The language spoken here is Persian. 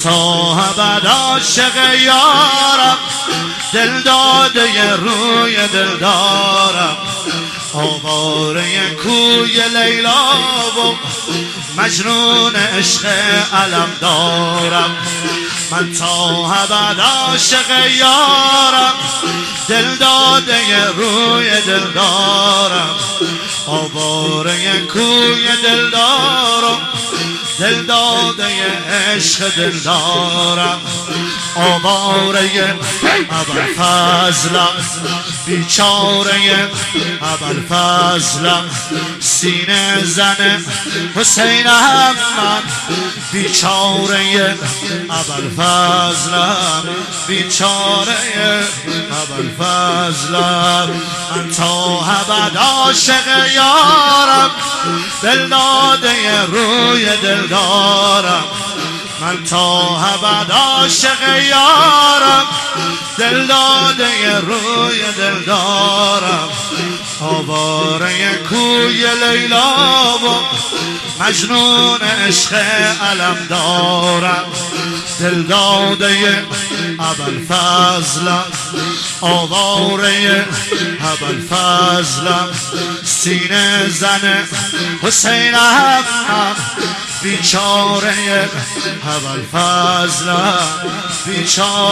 تا ابد عاشق یارم، دل داده روی دل دارم، آواره کوی لیلا و مجنون عشق علم دارم. من تا ابد عاشق یارم، دل داده روی دل دارم، آواره کوی دل دارم، دل داده عشق دل دارم، آواره ابوالفضلم، بیچاره ابوالفضلم، سینه زن حسینم من، بیچاره ابوالفضلم، بیچاره ابوالفضلم. من تا ابد عاشق یارم، دل داده روی دل دارم، من تا ابد عاشق یارم، دل داده روی دل دارم، آواره کوی لیلا و مجنون عشق علم دارم، دل داده ابوالفضلم، آواره ابوالفضلم، سینه زن حسینم، بیچاره ابوالفضلم، بیچاره